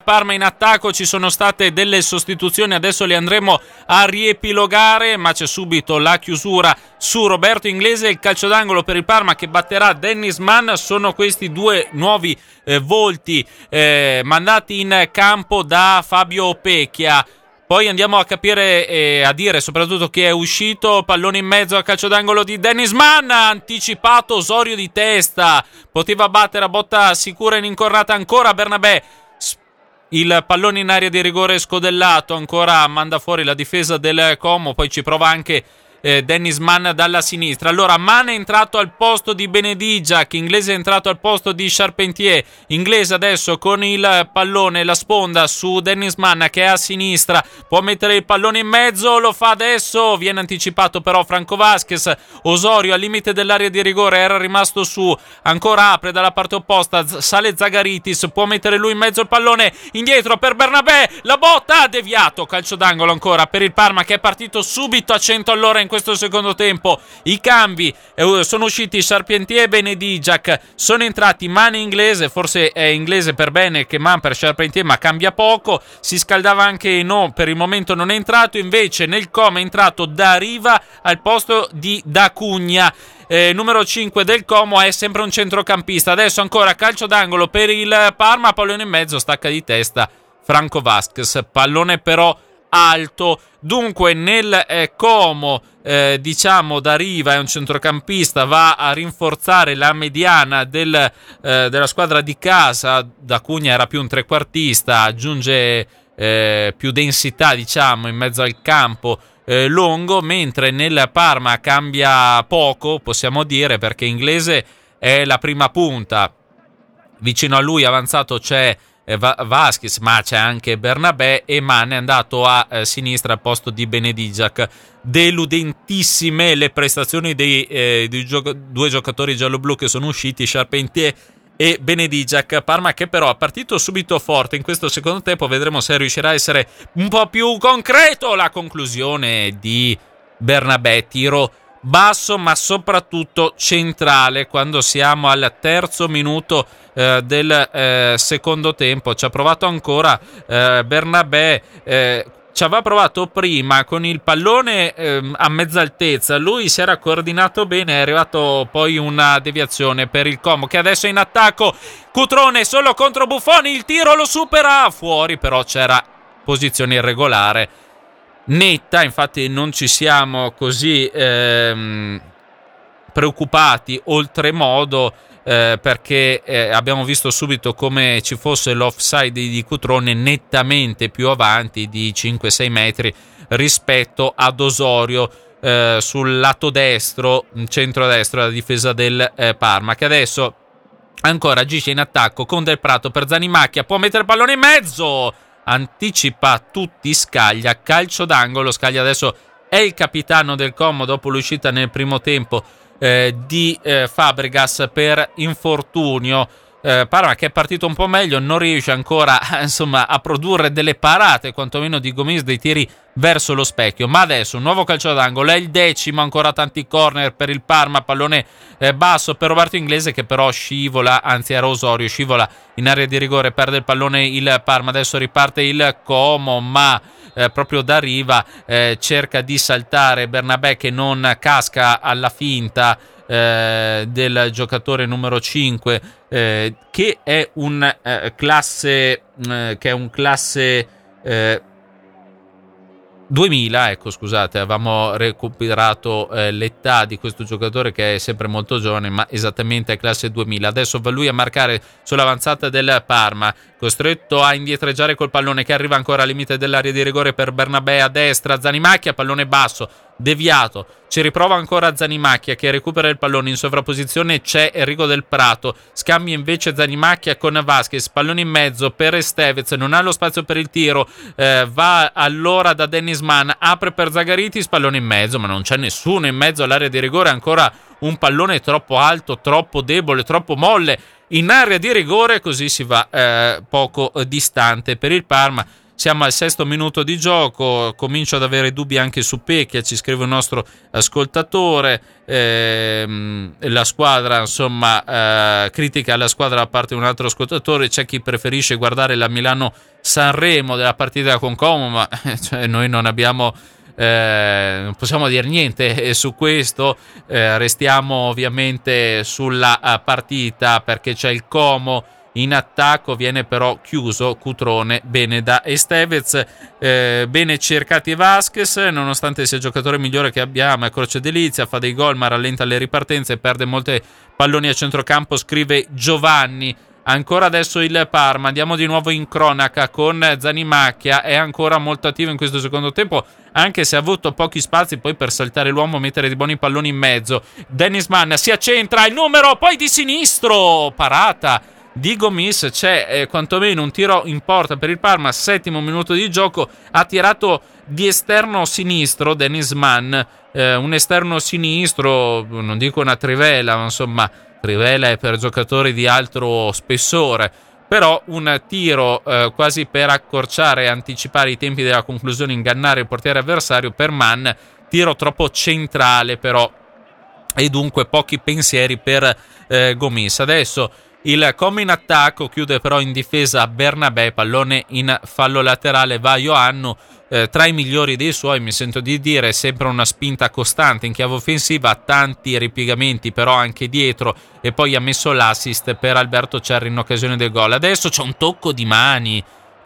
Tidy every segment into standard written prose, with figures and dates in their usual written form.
Parma in attacco, ci sono state delle sostituzioni, adesso le andremo a riepilogare, ma c'è subito la chiusura su Roberto Inglese, il calcio d'angolo per il Parma che batterà Dennis Mann. Sono questi due nuovi volti mandati in campo da Fabio Pecchia. Poi andiamo a capire e a dire soprattutto chi è uscito. Pallone in mezzo al calcio d'angolo di Dennis Mann, anticipato Osorio di testa, poteva battere a botta sicura in incornata ancora Bernabé. Il pallone in area di rigore scodellato, ancora manda fuori la difesa del Como, poi ci prova anche Dennis Mann dalla sinistra. Allora Mann è entrato al posto di Benedigiac, Inglese è entrato al posto di Charpentier. Inglese adesso con il pallone, la sponda su Dennis Mann che è a sinistra, può mettere il pallone in mezzo, lo fa adesso, viene anticipato però Franco Vasquez. Osorio al limite dell'area di rigore, era rimasto su, ancora apre dalla parte opposta, sale Zagaritis, può mettere lui in mezzo il pallone, indietro per Bernabé, la botta, ha deviato, calcio d'angolo ancora per il Parma che è partito subito a 100 all'ora in questo secondo tempo. I cambi sono usciti Charpentier e Benedigiac, sono entrati Mann e Inglese, forse è Inglese per bene che Mann per Charpentier, ma cambia poco. Si scaldava anche No, per il momento non è entrato, invece nel Como è entrato Dariva al posto di D'Acugna. Numero 5 del Como è sempre un centrocampista. Adesso ancora calcio d'angolo per il Parma, pallone in mezzo, stacca di testa Franco Vasquez, pallone però alto. Dunque nel Como diciamo Dariva è un centrocampista, va a rinforzare la mediana della squadra di casa. D'Acugna era più un trequartista, aggiunge più densità diciamo in mezzo al campo lungo, mentre nel Parma cambia poco, possiamo dire, perché Inglese è la prima punta, vicino a lui avanzato c'è Vasquez, ma c'è anche Bernabé, e Mann è andato a sinistra al posto di Benedigiac. Deludentissime le prestazioni dei due giocatori gialloblu che sono usciti, Charpentier e Benedigiac. Parma che però è partito subito forte in questo secondo tempo, vedremo se riuscirà a essere un po' più concreto. La conclusione di Bernabé, tiro basso ma soprattutto centrale quando siamo al terzo minuto del secondo tempo. Ci ha provato ancora Bernabé, ci aveva provato prima con il pallone a mezza altezza, lui si era coordinato bene, è arrivato poi una deviazione per il Como che adesso è in attacco. Cutrone solo contro Buffoni, il tiro lo supera, fuori, però c'era posizione irregolare netta, infatti non ci siamo così preoccupati oltremodo perché abbiamo visto subito come ci fosse l'offside di Cutrone nettamente più avanti di 5-6 metri rispetto ad Osorio sul lato destro, centro-destro della difesa del Parma, che adesso ancora agisce in attacco con Del Prato per Zanimacchia, può mettere il pallone in mezzo, anticipa tutti Scaglia, calcio d'angolo. Scaglia adesso è il capitano del Como dopo l'uscita nel primo tempo di Fabregas per infortunio. Parma che è partito un po' meglio, non riesce ancora insomma a produrre delle parate, quantomeno di Gomis, dei tiri verso lo specchio, ma adesso un nuovo calcio d'angolo, è il 10°, ancora tanti corner per il Parma, pallone basso per Roberto Inglese che però scivola, anzi era Osorio, scivola in area di rigore, perde il pallone il Parma. Adesso riparte il Como, ma proprio da riva cerca di saltare Bernabé che non casca alla finta del giocatore numero 5 che è un classe 2000, ecco, scusate, avevamo recuperato l'età di questo giocatore che è sempre molto giovane, ma esattamente è classe 2000. Adesso va lui a marcare sull'avanzata del Parma, costretto a indietreggiare col pallone che arriva ancora al limite dell'area di rigore per Bernabé a destra. Zanimacchia, pallone basso, deviato, ci riprova ancora Zanimacchia che recupera il pallone, in sovrapposizione c'è Enrico Del Prato, scambia invece Zanimacchia con Vasquez, pallone in mezzo per Estevez, non ha lo spazio per il tiro, va allora da Dennis Mann, apre per Zagaritis, pallone in mezzo, ma non c'è nessuno in mezzo all'area di rigore, ancora un pallone troppo alto, troppo debole, troppo molle in area di rigore, così si va poco distante per il Parma. Siamo al 6° minuto di gioco, comincio ad avere dubbi anche su Pecchia, ci scrive un nostro ascoltatore, la squadra, insomma, critica la squadra da parte di un altro ascoltatore, c'è chi preferisce guardare la Milano-Sanremo della partita con Como, ma cioè, noi non abbiamo... non possiamo dire niente su questo, restiamo ovviamente sulla partita perché c'è il Como in attacco, viene però chiuso Cutrone, bene da Estevez, bene cercati Vasquez, nonostante sia il giocatore migliore che abbiamo, è Croce Delizia, fa dei gol ma rallenta le ripartenze e perde molte palloni a centrocampo, scrive Giovanni. Ancora adesso il Parma, andiamo di nuovo in cronaca con Zanimacchia, è ancora molto attivo in questo secondo tempo, anche se ha avuto pochi spazi poi per saltare l'uomo, mettere dei buoni palloni in mezzo. Dennis Mann si accentra, il numero poi di sinistro, parata di Gomis, c'è quantomeno un tiro in porta per il Parma, 7° minuto di gioco, ha tirato di esterno sinistro Dennis Mann, un esterno sinistro, non dico una trivela, ma insomma trivela è per giocatori di altro spessore, però un tiro quasi per accorciare e anticipare i tempi della conclusione, ingannare il portiere avversario per Mann, tiro troppo centrale però, e dunque pochi pensieri per Gomis. Adesso il Como in attacco, chiude però in difesa Bernabé, pallone in fallo laterale, va Ioannou, tra i migliori dei suoi, mi sento di dire, sempre una spinta costante in chiave offensiva, tanti ripiegamenti però anche dietro, e poi ha messo l'assist per Alberto Cerri in occasione del gol. Adesso c'è un tocco di mani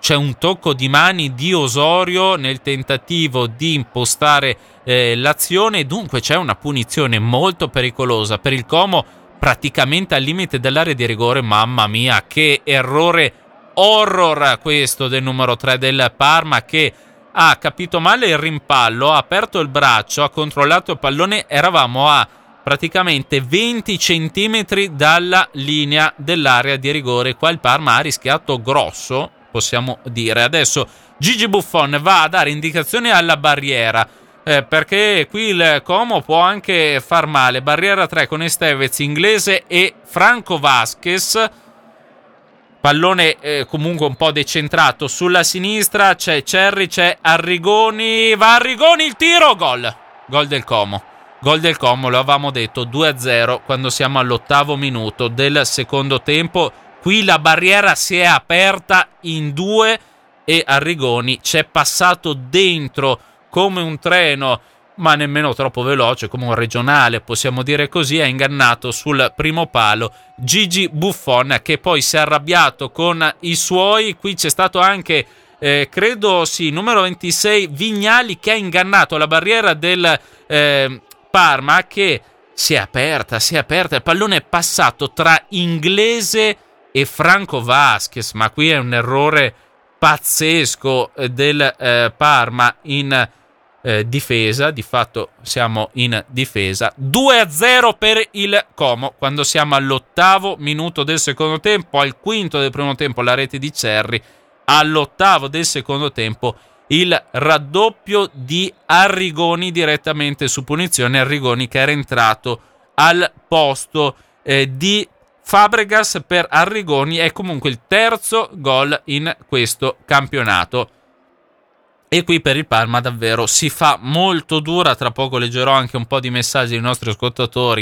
di Osorio nel tentativo di impostare l'azione, dunque c'è una punizione molto pericolosa per il Como, praticamente al limite dell'area di rigore. Mamma mia, che errore horror questo del numero 3 del Parma, che ha capito male il rimpallo, ha aperto il braccio, ha controllato il pallone, eravamo a praticamente 20 centimetri dalla linea dell'area di rigore, qua il Parma ha rischiato grosso, possiamo dire. Adesso Gigi Buffon va a dare indicazioni alla barriera, perché qui il Como può anche far male. Barriera 3 con Estevez, Inglese e Franco Vasquez, pallone comunque un po' decentrato sulla sinistra, c'è Cerri, c'è Arrigoni, va Arrigoni, il tiro, gol del Como, lo avevamo detto, 2-0 quando siamo all'8° minuto del secondo tempo. Qui la barriera si è aperta in due e Arrigoni c'è passato dentro come un treno, ma nemmeno troppo veloce, come un regionale, possiamo dire così, ha ingannato sul primo palo Gigi Buffon, che poi si è arrabbiato con i suoi. Qui c'è stato anche, credo sì, numero 26 Vignali, che ha ingannato la barriera del Parma, che si è aperta, il pallone è passato tra Inglese e Franco Vasquez, ma qui è un errore pazzesco del Parma in difesa, di fatto siamo in difesa. 2-0 per il Como quando siamo all'8° minuto del secondo tempo, al 5° del primo tempo la rete di Cerri, all'8° del secondo tempo il raddoppio di Arrigoni direttamente su punizione, Arrigoni che era entrato al posto di Fabregas. Per Arrigoni è comunque il 3° gol in questo campionato. E qui per il Parma davvero si fa molto dura. Tra poco leggerò anche un po' di messaggi dei nostri ascoltatori.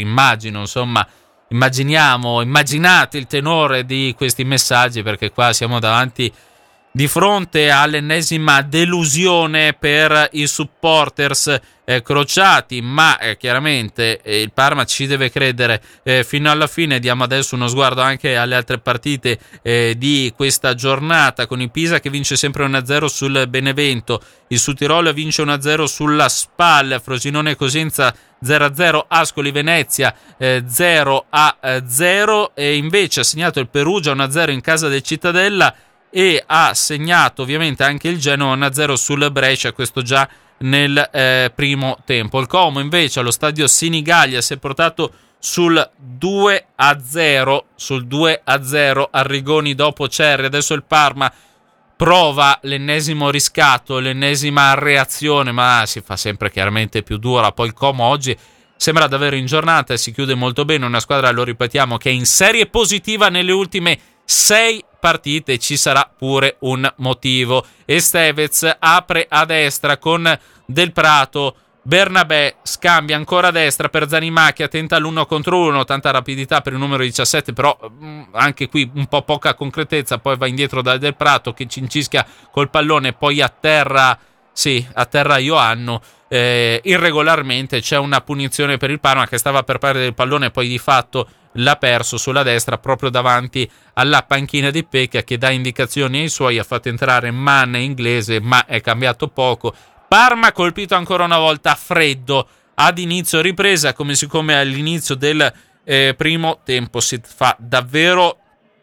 Immaginate il tenore di questi messaggi, perché qua siamo davanti di fronte all'ennesima delusione per i supporters crociati, ma chiaramente il Parma ci deve credere fino alla fine. Diamo adesso uno sguardo anche alle altre partite di questa giornata, con il Pisa che vince sempre 1-0 sul Benevento, il Sudtirolo vince 1-0 sulla Spal, Frosinone Cosenza 0-0, Ascoli Venezia 0-0, e invece ha segnato il Perugia 1-0 in casa del Cittadella, e ha segnato ovviamente anche il Genoa 1-0 sul Brescia, questo già nel primo tempo. Il Como invece allo stadio Sinigallia si è portato sul 2-0, Arrigoni dopo Cerri. Adesso il Parma prova l'ennesimo riscatto, l'ennesima reazione, ma si fa sempre chiaramente più dura. Poi il Como oggi sembra davvero in giornata e si chiude molto bene, una squadra, lo ripetiamo, che è in serie positiva nelle ultime 6 partite, ci sarà pure un motivo. Estevez apre a destra con Del Prato, Bernabé scambia ancora a destra per Zanimacchia, tenta l'1 contro 1, tanta rapidità per il numero 17, però anche qui un po' poca concretezza, poi va indietro da Del Prato che cincischia col pallone, poi a terra Ioannou. Irregolarmente c'è una punizione per il Parma che stava per perdere il pallone, poi di fatto l'ha perso sulla destra proprio davanti alla panchina di Pecchia, che dà indicazioni ai suoi, ha fatto entrare Mann Inglese, ma è cambiato poco. Parma colpito ancora una volta freddo ad inizio ripresa, come siccome all'inizio del primo tempo si fa davvero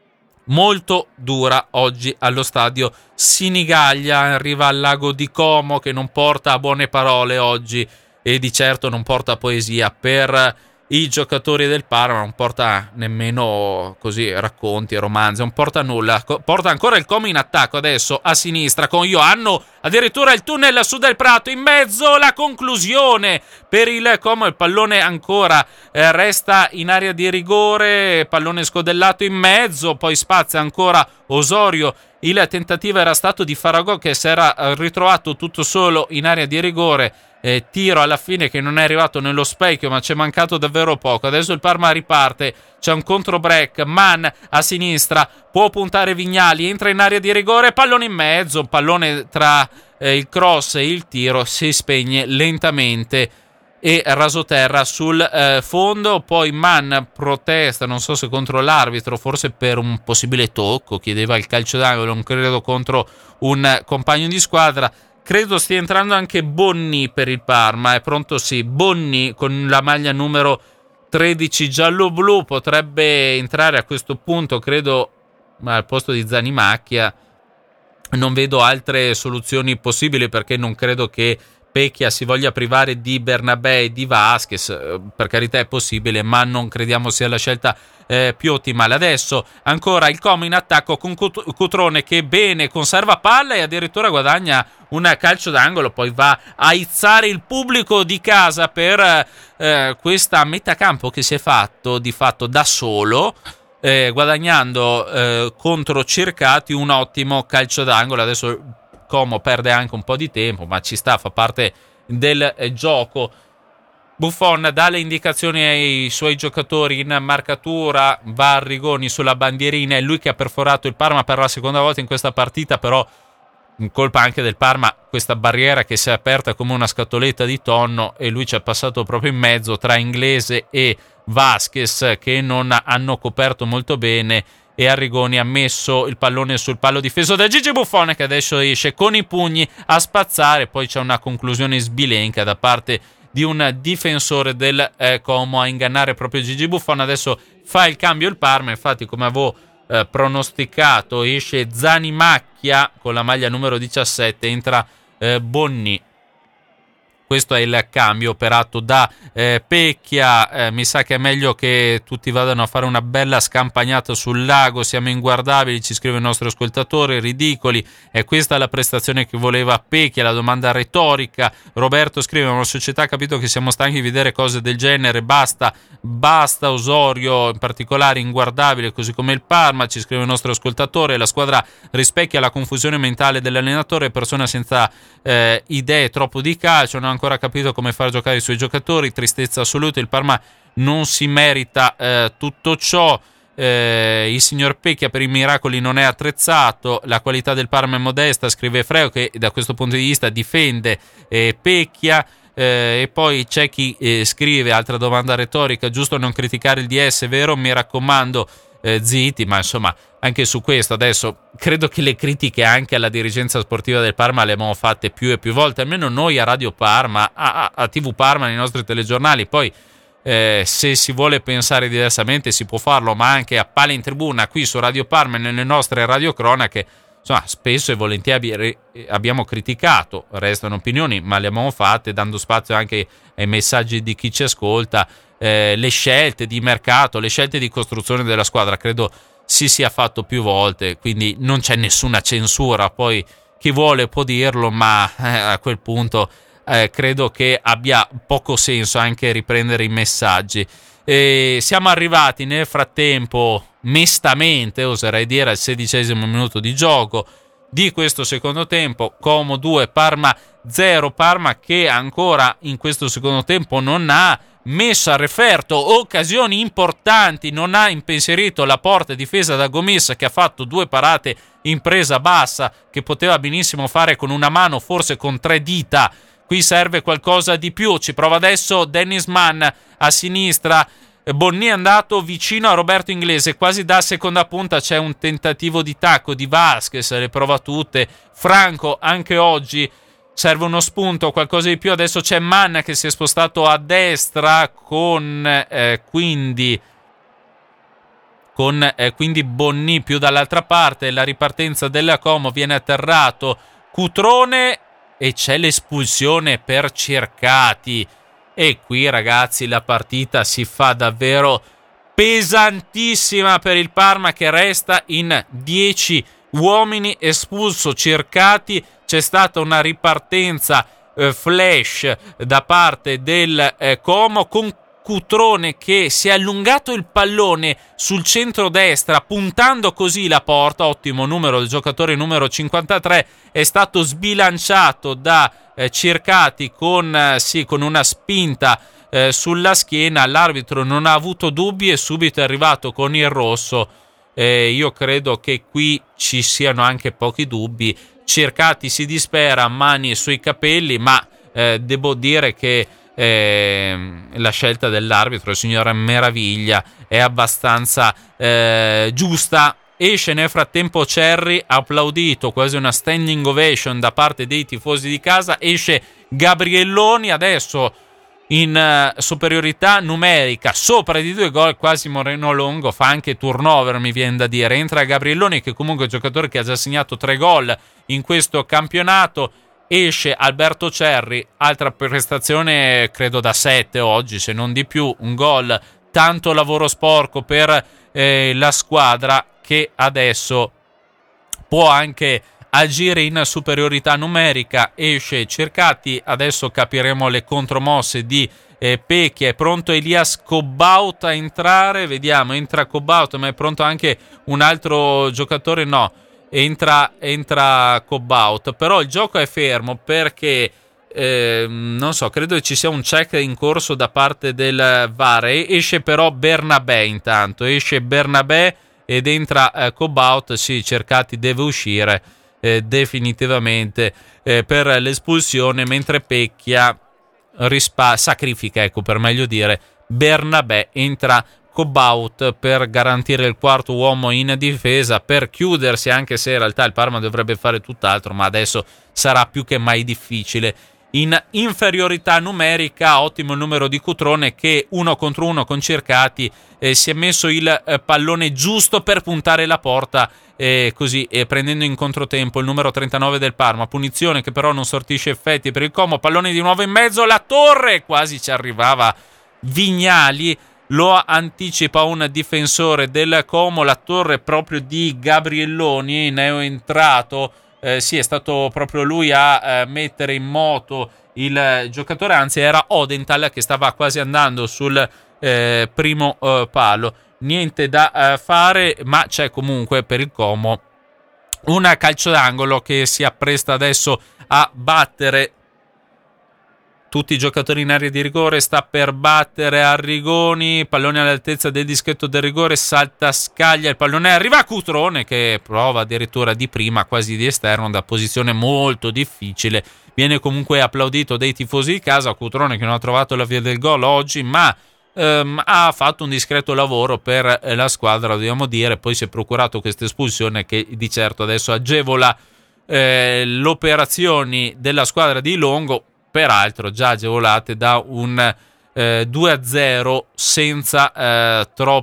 molto dura oggi allo stadio Sinigaglia. Arriva al lago di Como che non porta a buone parole oggi e di certo non porta poesia per i giocatori del Parma, non porta nemmeno così racconti e romanzi, non porta nulla. Porta ancora il Como in attacco adesso a sinistra con Ioannou, addirittura il tunnel su Del Prato, in mezzo la conclusione per il Como, il pallone ancora resta in area di rigore, pallone scodellato in mezzo, poi spazia ancora Osorio. Il tentativo era stato di Faragò che si era ritrovato tutto solo in area di rigore. Tiro alla fine che non è arrivato nello specchio, ma c'è mancato davvero poco. Adesso il Parma riparte, c'è un contro break, Mann a sinistra, può puntare Vignali, entra in area di rigore, pallone in mezzo, pallone tra il cross e il tiro, si spegne lentamente e rasoterra sul fondo. Poi Mann protesta, non so se contro l'arbitro, forse per un possibile tocco, chiedeva il calcio d'angolo, non credo contro un compagno di squadra. Credo stia entrando anche Bonni per il Parma, è pronto sì, Bonni con la maglia numero 13 giallo-blu, potrebbe entrare a questo punto, credo, ma al posto di Zanimacchia. Non vedo altre soluzioni possibili, perché non credo che Pecchia si voglia privare di Bernabé e di Vasquez. Per carità è possibile, ma non crediamo sia la scelta più ottimale. Adesso ancora il Como in attacco con Cutrone che bene conserva palla e addirittura guadagna un calcio d'angolo, poi va a aizzare il pubblico di casa per questa metacampo che si è fatto di fatto da solo, guadagnando contro Cercati un ottimo calcio d'angolo. Adesso Como perde anche un po' di tempo, ma ci sta, fa parte del gioco. Buffon dà le indicazioni ai suoi giocatori in marcatura, va a Rigoni sulla bandierina, è lui che ha perforato il Parma per la seconda volta in questa partita, però in colpa anche del Parma, questa barriera che si è aperta come una scatoletta di tonno e lui ci è passato proprio in mezzo tra Inglese e Vasquez, che non hanno coperto molto bene, e Arrigoni ha messo il pallone sul palo difeso da Gigi Buffon, che adesso esce con i pugni a spazzare. Poi c'è una conclusione sbilenca da parte di un difensore del Como a ingannare proprio Gigi Buffon. Adesso fa il cambio il Parma, infatti come avevo pronosticato esce Zanimacchia con la maglia numero 17, entra Bonni. Questo è il cambio operato da Pecchia. Mi sa che è meglio che tutti vadano a fare una bella scampagnata sul lago. Siamo inguardabili, ci scrive il nostro ascoltatore, ridicoli. È questa la prestazione che voleva Pecchia? La domanda retorica. Roberto scrive: una società ha capito che siamo stanchi di vedere cose del genere. Basta Osorio in particolare inguardabile, così come il Parma, ci scrive il nostro ascoltatore. La squadra rispecchia la confusione mentale dell'allenatore, persona senza idee troppo di calcio, non ha ancora capito come far giocare i suoi giocatori, tristezza assoluta. Il Parma non si merita tutto ciò. Il signor Pecchia per i miracoli non è attrezzato, la qualità del Parma è modesta, scrive Freo, che da questo punto di vista difende Pecchia. E poi c'è chi scrive, altra domanda retorica: giusto non criticare il DS, vero? Mi raccomando, zitti. Ma insomma, anche su questo adesso credo che le critiche anche alla dirigenza sportiva del Parma le abbiamo fatte più e più volte, almeno noi a Radio Parma, a TV Parma, nei nostri telegiornali. Poi se si vuole pensare diversamente si può farlo, ma anche a Palla in Tribuna qui su Radio Parma e nelle nostre radiocronache, insomma, spesso e volentieri abbiamo criticato, restano opinioni, ma le abbiamo fatte dando spazio anche ai messaggi di chi ci ascolta. Le scelte di mercato, le scelte di costruzione della squadra credo si sia fatto più volte, quindi non c'è nessuna censura. Poi chi vuole può dirlo, ma a quel punto credo che abbia poco senso anche riprendere i messaggi. Siamo arrivati nel frattempo mestamente, oserei dire, al 16° minuto di gioco di questo secondo tempo. Como 2, Parma 0. Parma che ancora in questo secondo tempo non ha messo a referto occasioni importanti, non ha impensierito la porta difesa da Gomis, che ha fatto 2 parate in presa bassa che poteva benissimo fare con una mano, forse con 3 dita. Qui serve qualcosa di più. Ci prova adesso Dennis Mann a sinistra. Bonny è andato vicino a Roberto Inglese, quasi da seconda punta. C'è un tentativo di tacco di Vasquez, le prova tutte. Franco anche oggi serve uno spunto, qualcosa di più. Adesso c'è Mann che si è spostato a destra con quindi Bonny più dall'altra parte. La ripartenza della Como, viene atterrato Cutrone e c'è l'espulsione per Cercati. E qui, ragazzi, la partita si fa davvero pesantissima per il Parma, che resta in 10 uomini. Espulso Cercati, c'è stata una ripartenza flash da parte del Como, con Cutrone che si è allungato il pallone sul centro-destra, puntando così la porta. Ottimo numero del giocatore numero 53, è stato sbilanciato da Cercati con una spinta sulla schiena. L'arbitro non ha avuto dubbi e subito è arrivato con il rosso. Io credo che qui ci siano anche pochi dubbi. Cercati si dispera, mani sui capelli, ma devo dire che la scelta dell'arbitro, il signor Meraviglia, è abbastanza giusta. Esce nel frattempo Cerri, applaudito, quasi una standing ovation da parte dei tifosi di casa. Esce Gabrielloni, adesso in superiorità numerica, sopra di 2 gol, quasi Moreno Longo, fa anche turnover, mi viene da dire. Entra Gabrielloni, che comunque è un giocatore che ha già segnato 3 gol in questo campionato. Esce Alberto Cerri, altra prestazione credo da 7 oggi, se non di più, un gol, tanto lavoro sporco per la squadra, che adesso può anche agire in superiorità numerica. Esce Cercati, adesso capiremo le contromosse di Pecchia. È pronto Elias Cobaut a entrare, vediamo, entra Cobaut, ma è pronto anche un altro giocatore? No, entra Cobaut, però il gioco è fermo perché non so, credo che ci sia un check in corso da parte del VAR. Esce però Bernabé, intanto esce Bernabé ed entra Cobaut. Sì, Cercati deve uscire definitivamente per l'espulsione, mentre Pecchia sacrifica, ecco, per meglio dire, Bernabé. Entra Cobaut per garantire il quarto uomo in difesa, per chiudersi, anche se in realtà il Parma dovrebbe fare tutt'altro, ma adesso sarà più che mai difficile. In inferiorità numerica, ottimo il numero di Cutrone, che 1 contro 1 con Cercati si è messo il pallone giusto per puntare la porta, così prendendo in controtempo il numero 39 del Parma. Punizione che però non sortisce effetti per il Como. Pallone di nuovo in mezzo, la torre, quasi ci arrivava Vignali, lo anticipa un difensore del Como. La torre proprio di Gabrielloni, neoentrato. Sì, è stato proprio lui a mettere in moto il giocatore, anzi era Odenthal che stava quasi andando sul primo palo. Niente da fare, ma c'è comunque per il Como un calcio d'angolo che si appresta adesso a battere tutti i giocatori in area di rigore. Sta per battere Arrigoni, pallone all'altezza del dischetto del rigore, salta scaglia, il pallone arriva a Cutrone che prova addirittura di prima, quasi di esterno, da posizione molto difficile. Viene comunque applaudito dai tifosi di casa. Cutrone che non ha trovato la via del gol oggi, ma ha fatto un discreto lavoro per la squadra, dobbiamo dire. Poi si è procurato questa espulsione che di certo adesso agevola le operazioni della squadra di Longo, peraltro già agevolate da un 2-0 senza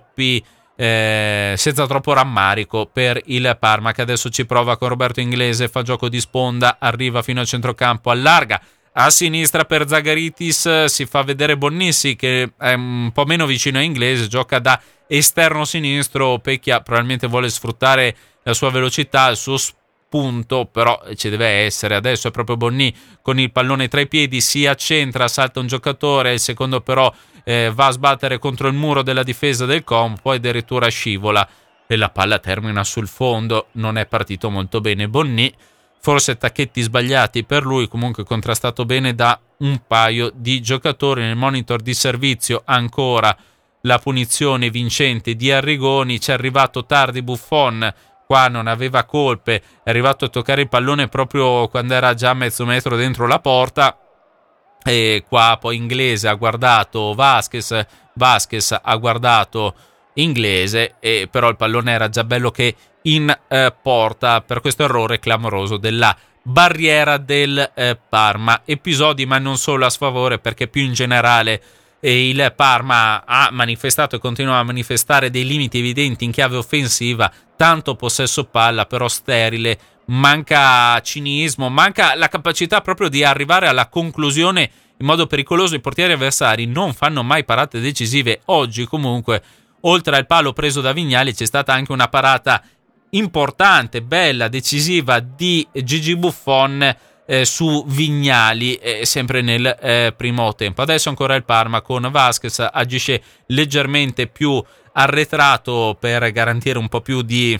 troppo rammarico per il Parma, che adesso ci prova con Roberto Inglese, fa gioco di sponda, arriva fino al centrocampo, allarga a sinistra per Zagaritis, si fa vedere Bonnissi che è un po' meno vicino a Inglese, gioca da esterno sinistro. Pecchia probabilmente vuole sfruttare la sua velocità, il suo spunto, però ci deve essere. Adesso è proprio Bonny con il pallone tra i piedi, si accentra, salta un giocatore, il secondo però va a sbattere contro il muro della difesa del Como, poi addirittura scivola. e la palla termina sul fondo. Non è partito molto bene Bonny, forse tacchetti sbagliati per lui, comunque contrastato bene da un paio di giocatori. Nel monitor di servizio ancora la punizione vincente di Arrigoni, ci è arrivato tardi Buffon, qua non aveva colpe, è arrivato a toccare il pallone proprio quando era già mezzo metro dentro la porta, e qua poi Inglese ha guardato Vasquez ha guardato Inglese, e però il pallone era già bello che in porta per questo errore clamoroso della barriera del Parma. Episodi ma non solo a sfavore, perché più in generale il Parma ha manifestato e continua a manifestare dei limiti evidenti in chiave offensiva, tanto possesso palla però sterile, manca cinismo, manca la capacità proprio di arrivare alla conclusione in modo pericoloso. I portieri avversari non fanno mai parate decisive. Oggi comunque, oltre al palo preso da Vignali, c'è stata anche una parata importante, bella, decisiva di Gigi Buffon su Vignali, sempre nel primo tempo. Adesso ancora il Parma con Vasquez, agisce leggermente più arretrato per garantire un po' più di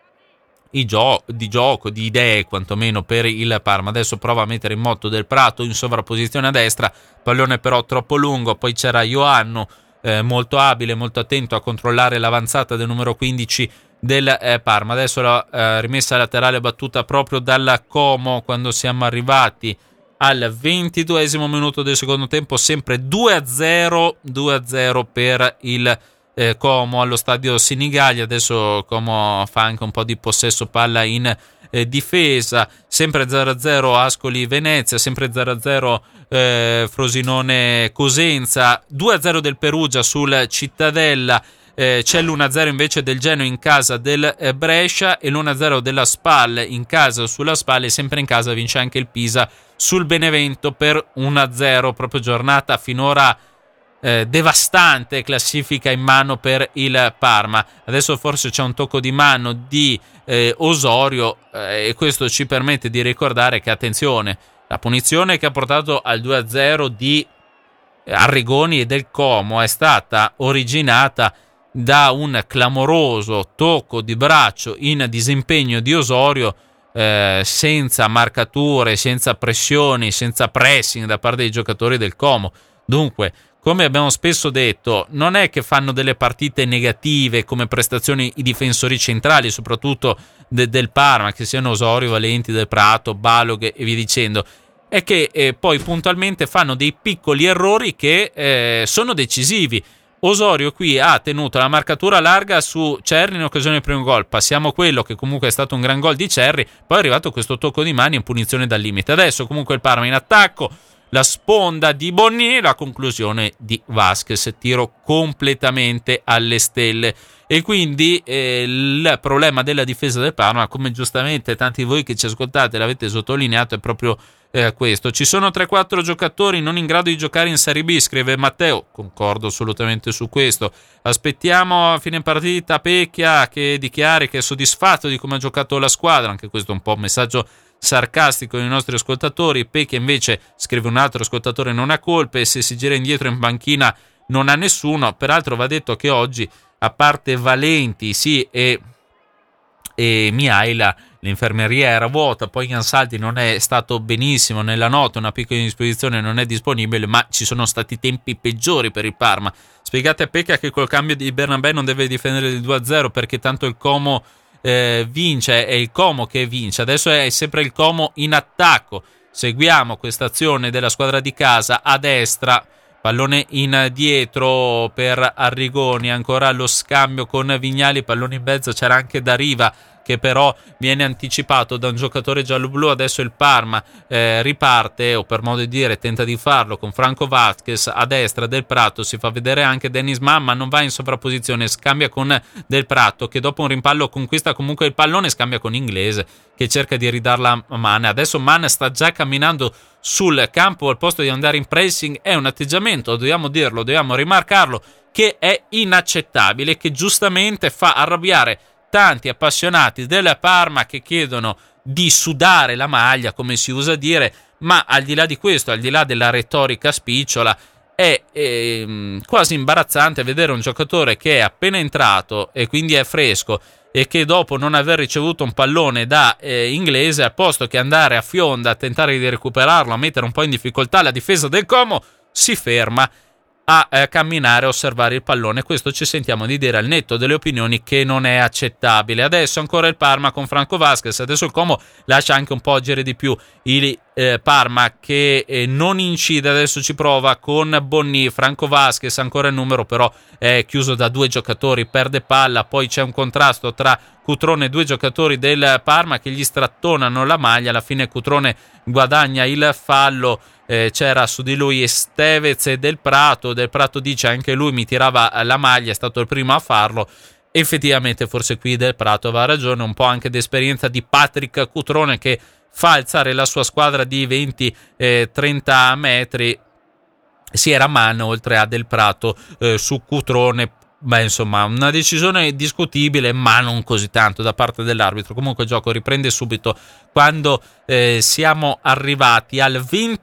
gioco, di idee quantomeno per il Parma. Adesso prova a mettere in moto Del Prato in sovrapposizione a destra, pallone però troppo lungo, poi c'era Ioannou molto abile, molto attento a controllare l'avanzata del numero 15 del Parma. Adesso la rimessa laterale battuta proprio dalla Como quando siamo arrivati al 22esimo minuto del secondo tempo, sempre 2-0 per il Como allo stadio Sinigallia. Adesso Como fa anche un po' di possesso palla in difesa, sempre 0-0 Ascoli Venezia, sempre 0-0 Frosinone Cosenza, 2-0 del Perugia sul Cittadella. C'è l'1-0 invece del Genoa in casa del Brescia, e l'1-0 della Spal in casa sulla Spal, e sempre in casa vince anche il Pisa sul Benevento per 1-0. Proprio giornata finora devastante, classifica in mano per il Parma. Adesso forse c'è un tocco di mano di Osorio, e questo ci permette di ricordare che, attenzione, la punizione che ha portato al 2-0 di Arrigoni e del Como è stata originata da un clamoroso tocco di braccio in disimpegno di Osorio, senza marcature, senza pressioni, senza pressing da parte dei giocatori del Como. Dunque, come abbiamo spesso detto, non è che fanno delle partite negative come prestazioni i difensori centrali, soprattutto del Parma, che siano Osorio, Valenti, Del Prato, Baloghe e via dicendo. È che poi puntualmente fanno dei piccoli errori che sono decisivi. Osorio qui ha tenuto la marcatura larga su Cerri in occasione del primo gol. Passiamo quello che comunque è stato un gran gol di Cerri, poi è arrivato questo tocco di mani in punizione dal limite. Adesso comunque il Parma in attacco, la sponda di Bonny, la conclusione di Vasquez, tiro completamente alle stelle. E quindi il problema della difesa del Parma, come giustamente tanti di voi che ci ascoltate l'avete sottolineato, è proprio questo. Ci sono 3-4 giocatori non in grado di giocare in Serie B, scrive Matteo. Concordo assolutamente su questo. Aspettiamo a fine partita Pecchia che dichiari che è soddisfatto di come ha giocato la squadra. Anche questo è un po' un messaggio sarcastico dei nostri ascoltatori. Pecchia invece, scrive un altro ascoltatore, non ha colpe, se si gira indietro in panchina non ha nessuno. Peraltro va detto che oggi, a parte Valenti e Mihaila, l'infermeria era vuota. Poi Ansaldi non è stato benissimo nella notte, una piccola indisposizione, non è disponibile, ma ci sono stati tempi peggiori per il Parma. Spiegate a Pecca che col cambio di Bernabé non deve difendere il 2-0, perché tanto il Como vince, è il Como che vince. Adesso è sempre il Como in attacco. Seguiamo questa azione della squadra di casa a destra, pallone in dietro per Arrigoni, ancora lo scambio con Vignali, pallone in mezzo, c'era anche Dariva che però viene anticipato da un giocatore giallo-blu. Adesso il Parma riparte, o per modo di dire tenta di farlo, con Franco Vasquez a destra, Del Prato, si fa vedere anche Dennis Mann, ma non va in sovrapposizione, scambia con Del Prato che dopo un rimpallo conquista comunque il pallone, scambia con Inglese che cerca di ridarla a Mann. Adesso Mann sta già camminando sul campo al posto di andare in pressing. È un atteggiamento, dobbiamo dirlo, dobbiamo rimarcarlo, che è inaccettabile, che giustamente fa arrabbiare tanti appassionati della Parma che chiedono di sudare la maglia, come si usa dire. Ma al di là di questo, al di là della retorica spicciola, è quasi imbarazzante vedere un giocatore che è appena entrato e quindi è fresco e che dopo non aver ricevuto un pallone da Inglese, al posto che andare a fionda a tentare di recuperarlo, a mettere un po' in difficoltà la difesa del Como, si ferma a camminare, a osservare il pallone. Questo ci sentiamo di dire al netto delle opinioni che non è accettabile. Adesso ancora il Parma con Franco Vasquez, adesso il Como lascia anche un po' agire di più il Parma che non incide, adesso ci prova con Bonni. Franco Vasquez ancora il numero, però è chiuso da due giocatori, perde palla, poi c'è un contrasto tra Cutrone e due giocatori del Parma che gli strattonano la maglia, alla fine Cutrone guadagna il fallo. C'era su di lui Estevez e Del Prato dice anche lui mi tirava la maglia, è stato il primo a farlo. Effettivamente forse qui Del Prato aveva ragione, un po' anche d'esperienza di Patrick Cutrone che fa alzare la sua squadra di 20-30 metri, si era mano oltre a Del Prato su Cutrone. Beh, insomma, una decisione discutibile, ma non così tanto da parte dell'arbitro. Comunque il gioco riprende subito quando siamo arrivati al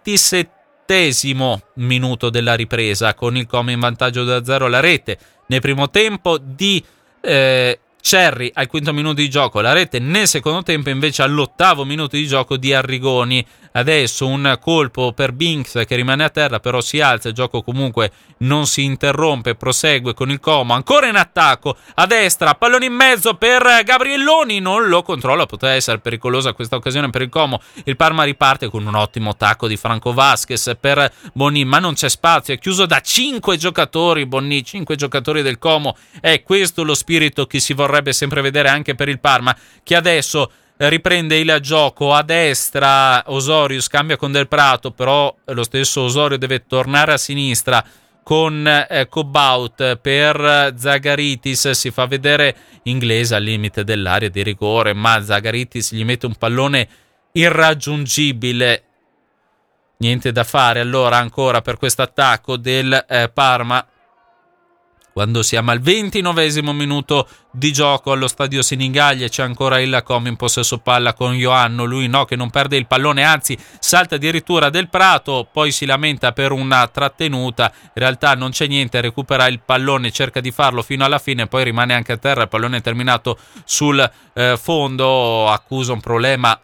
27esimo minuto della ripresa, con il Como in vantaggio 2-0 alla rete. Nel primo tempo di Cerri al quinto minuto di gioco, la rete nel secondo tempo invece all'8° minuto di gioco di Arrigoni. Adesso un colpo per Binks che rimane a terra, però si alza, il gioco comunque non si interrompe, prosegue con il Como ancora in attacco a destra, pallone in mezzo per Gabrielloni, non lo controlla, poteva essere pericolosa questa occasione per il Como. Il Parma riparte con un ottimo tacco di Franco Vasquez per Bonni, ma non c'è spazio, è chiuso da 5 giocatori Bonni, 5 giocatori del Como. È questo lo spirito che si vorrebbe sempre vedere anche per il Parma, che adesso riprende il gioco a destra. Osorio scambia con Del Prato, però lo stesso Osorio deve tornare a sinistra con Cobaut per Zagaritis. Si fa vedere Inglese al limite dell'area di rigore, ma Zagaritis gli mette un pallone irraggiungibile. Niente da fare allora ancora per questo attacco del Parma. Quando siamo al 29esimo minuto di gioco allo stadio Senigallia, c'è ancora il Como in possesso palla con Ioanno, lui no, che non perde il pallone, anzi salta addirittura Del Prato, poi si lamenta per una trattenuta, in realtà non c'è niente, recupera il pallone, cerca di farlo fino alla fine, poi rimane anche a terra, il pallone è terminato sul fondo, accusa un problema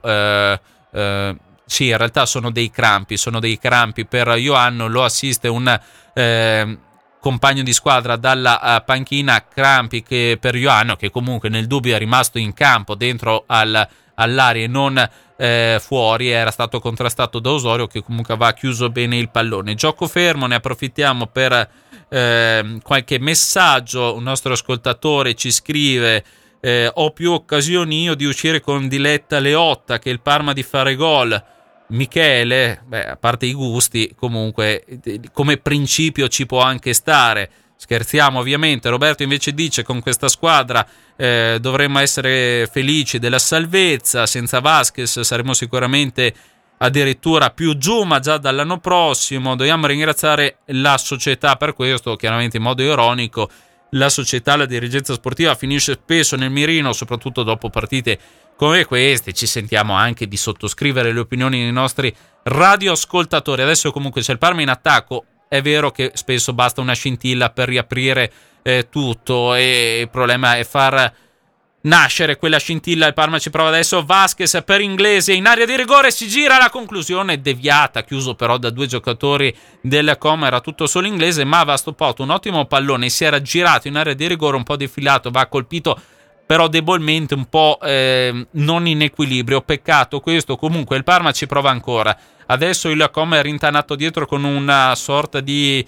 sì, in realtà sono dei crampi per Ioanno, lo assiste un compagno di squadra dalla panchina, crampi che per Ioanno, che comunque nel dubbio è rimasto in campo dentro all'area e non fuori, era stato contrastato da Osorio che comunque aveva chiuso bene il pallone. Gioco fermo, ne approfittiamo per qualche messaggio. Un nostro ascoltatore ci scrive: ho più occasioni io di uscire con Diletta Leotta che il Parma di fare gol. Michele, a parte i gusti, comunque come principio ci può anche stare, scherziamo ovviamente. Roberto invece dice: con questa squadra dovremmo essere felici della salvezza, senza Vasquez saremo sicuramente addirittura più giù, ma già dall'anno prossimo. Dobbiamo ringraziare la società per questo, chiaramente in modo ironico. La società, la dirigenza sportiva finisce spesso nel mirino, soprattutto dopo partite come queste. Ci sentiamo anche di sottoscrivere le opinioni dei nostri radioascoltatori. Adesso comunque c'è il Parma in attacco, è vero che spesso basta una scintilla per riaprire tutto, e il problema è far nascere quella scintilla. Il Parma ci prova adesso, Vasquez per Inglese in area di rigore, si gira, la conclusione deviata, chiuso però da due giocatori del Como, era tutto solo Inglese, ma aveva stoppato un ottimo pallone, si era girato in area di rigore, un po' defilato, va colpito però debolmente, un po' non in equilibrio, peccato questo. Comunque il Parma ci prova ancora, adesso il Como è rintanato dietro con una sorta di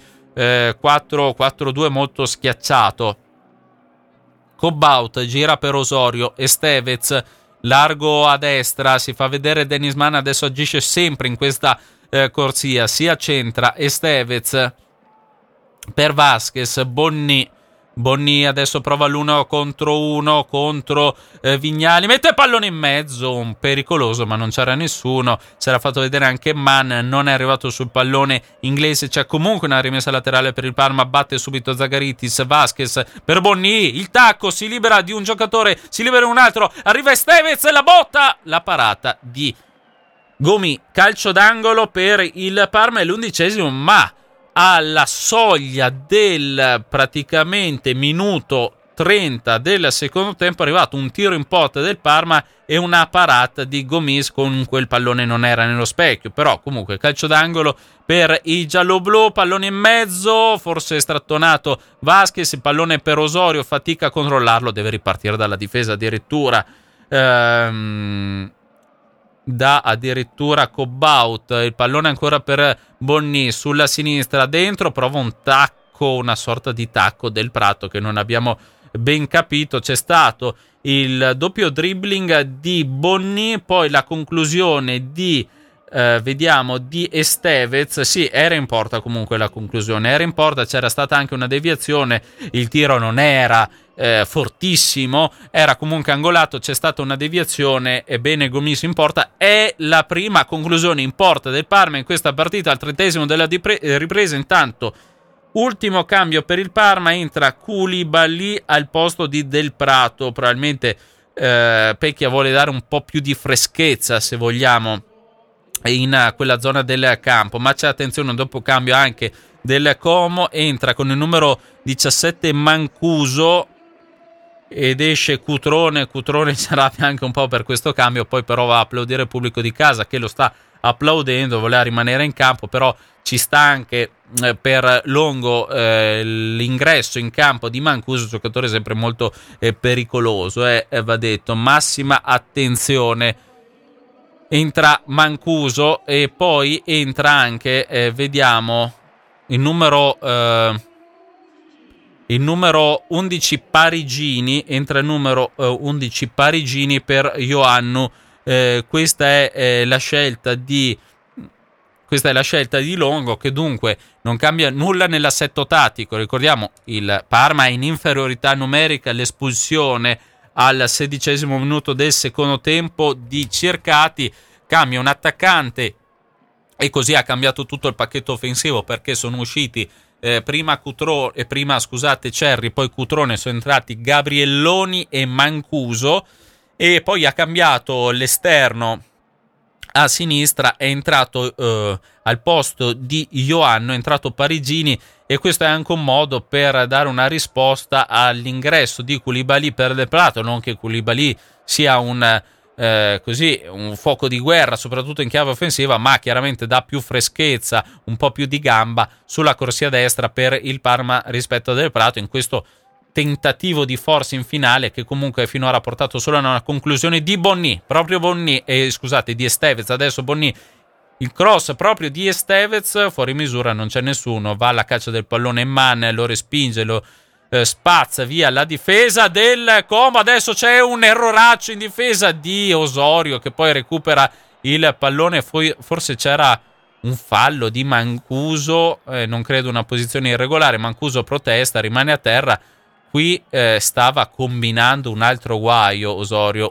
4-4-2 molto schiacciato. Cobaut gira per Osorio, Estevez largo a destra, si fa vedere Dennis Mann, adesso agisce sempre in questa corsia, si accentra Estevez per Vasquez, Bonni adesso prova l'1 contro 1 contro Vignali, mette il pallone in mezzo, un pericoloso, ma non c'era nessuno. Si era fatto vedere anche Mann, non è arrivato sul pallone Inglese. C'è comunque una rimessa laterale per il Parma, batte subito Zagaritis, Vasquez per Bonni, il tacco, si libera di un giocatore, si libera un altro, arriva Estevez, la botta, la parata di Gomi, calcio d'angolo per il Parma, è l'11esimo, ma alla soglia del praticamente minuto 30 del secondo tempo è arrivato un tiro in porta del Parma e una parata di Gomis con quel pallone non era nello specchio, però comunque calcio d'angolo per i gialloblu, pallone in mezzo, forse strattonato Vasquez, il pallone per Osorio, fatica a controllarlo, deve ripartire dalla difesa addirittura da addirittura Cobaut, il pallone ancora per Bonni sulla sinistra, dentro prova un tacco, una sorta di tacco del Prato che non abbiamo ben capito. C'è stato il doppio dribbling di Bonni, poi la conclusione di di Estevez. Sì, era in porta comunque la conclusione, era in porta, c'era stata anche una deviazione, il tiro non era fortissimo, era comunque angolato, c'è stata una deviazione, ebbene Gomis in porta. È la prima conclusione in porta del Parma in questa partita al 30° della ripresa. Intanto ultimo cambio per il Parma, entra Koulibaly al posto di Del Prato, probabilmente Pecchia vuole dare un po' più di freschezza, se vogliamo, in quella zona del campo, ma c'è, attenzione, un doppio cambio anche del Como, entra con il numero 17 Mancuso ed esce Cutrone si arrabbia anche un po' per questo cambio, poi però va a applaudire il pubblico di casa che lo sta applaudendo, voleva rimanere in campo, però ci sta anche per Longo l'ingresso in campo di Mancuso, giocatore sempre molto pericoloso, va detto, massima attenzione. Entra Mancuso e poi entra anche, vediamo, il numero 11 Parigini, entra il numero 11 Parigini per Ioannou. Questa è la scelta di Longo, che dunque non cambia nulla nell'assetto tattico. Ricordiamo, il Parma è in inferiorità numerica, l'espulsione al 16° minuto del secondo tempo di Cercati, cambia un attaccante e così ha cambiato tutto il pacchetto offensivo, perché sono usciti prima Cerri, poi Cutrone, sono entrati Gabrielloni e Mancuso, e poi ha cambiato l'esterno a sinistra, è entrato al posto di Ioannou, è entrato Parigini, e questo è anche un modo per dare una risposta all'ingresso di Koulibaly per Del Prato. Non che Koulibaly sia un fuoco di guerra, soprattutto in chiave offensiva, ma chiaramente dà più freschezza, un po' più di gamba sulla corsia destra per il Parma rispetto a Del Prato, in questo tentativo di forza in finale che comunque finora ha portato solo a una conclusione di di Estevez. Adesso Bonni, il cross proprio di Estevez, fuori misura, non c'è nessuno, va alla caccia del pallone in man, lo respinge, lo spazza via la difesa del Como. Adesso c'è un erroraccio in difesa di Osorio che poi recupera il pallone, forse c'era un fallo di Mancuso, non credo una posizione irregolare. Mancuso protesta, rimane a terra. Qui stava combinando un altro guaio Osorio,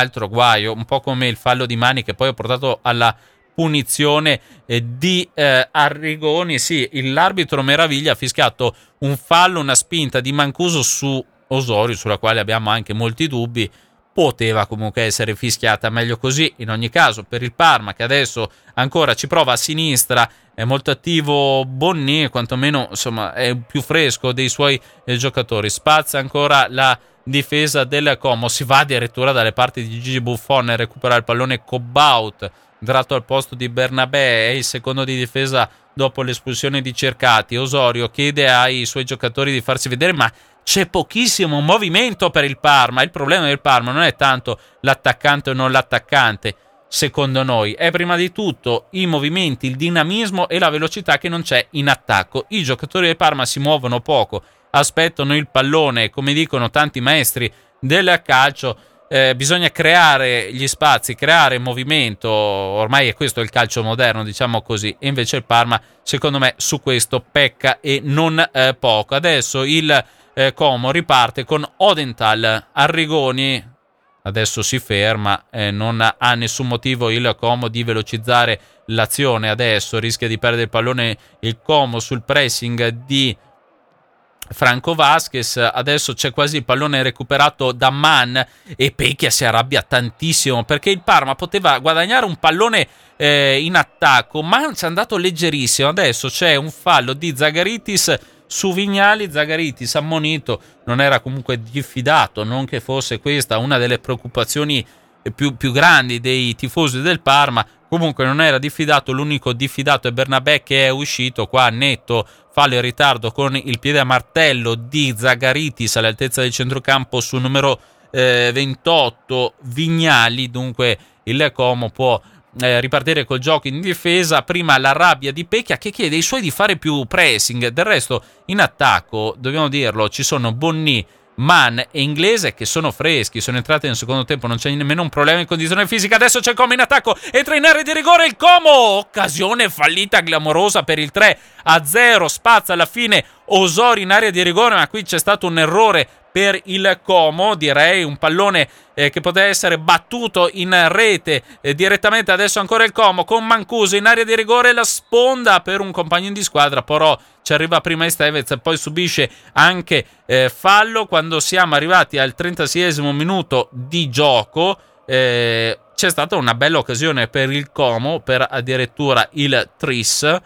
un po' come il fallo di Mani che poi ha portato alla punizione di Arrigoni. Sì, l'arbitro Meraviglia ha fischiato un fallo, una spinta di Mancuso su Osorio, sulla quale abbiamo anche molti dubbi. Poteva comunque essere fischiata meglio così. In ogni caso, per il Parma, che adesso ancora ci prova a sinistra, è molto attivo Bonni, quantomeno insomma è più fresco dei suoi giocatori. Spazza ancora la difesa del Como, si va addirittura dalle parti di Gigi Buffon e recupera il pallone Cobaut, entrato al posto di Bernabé, è il secondo di difesa dopo l'espulsione di Cercati. Osorio chiede ai suoi giocatori di farsi vedere, ma c'è pochissimo movimento per il Parma. Il problema del Parma non è tanto l'attaccante o non l'attaccante, secondo noi, è prima di tutto i movimenti, il dinamismo e la velocità che non c'è in attacco. I giocatori del Parma si muovono poco, aspettano il pallone, come dicono tanti maestri del calcio. Bisogna creare gli spazi, creare movimento, ormai è questo il calcio moderno, diciamo così, e invece il Parma secondo me su questo pecca e non poco. Adesso il Como riparte con Odenthal. Arrigoni adesso si ferma, non ha nessun motivo il Como di velocizzare l'azione. Adesso rischia di perdere il pallone il Como sul pressing di Franco Vasquez. Adesso c'è quasi il pallone recuperato da Mann e Pecchia si arrabbia tantissimo perché il Parma poteva guadagnare un pallone in attacco, ma ci è andato leggerissimo. Adesso c'è un fallo di Zagaritis su Vignali. Zagaritis ammonito, non era comunque diffidato, non che fosse questa una delle preoccupazioni più grandi dei tifosi del Parma, comunque non era diffidato. L'unico diffidato è Bernabé, che è uscito qua netto, fallo in ritardo con il piede a martello di Zagaritis all'altezza del centrocampo sul numero 28 Vignali. Dunque il Como può ripartire col gioco in difesa. Prima la rabbia di Pecchia, che chiede ai suoi di fare più pressing. Del resto in attacco, dobbiamo dirlo, ci sono Bonni, Mann e Inglese che sono freschi, sono entrati nel secondo tempo, non c'è nemmeno un problema in condizione fisica. Adesso c'è il Como in attacco, entra in area di rigore il Como, occasione fallita clamorosa per il 3-0, spazza alla fine Osorio in area di rigore, ma qui c'è stato un errore per il Como, direi un pallone che poteva essere battuto in rete direttamente. Adesso ancora il Como con Mancuso in area di rigore, la sponda per un compagno di squadra, però ci arriva prima Estevez, poi subisce anche fallo. Quando siamo arrivati al 36esimo minuto di gioco c'è stata una bella occasione per il Como, per addirittura il tris,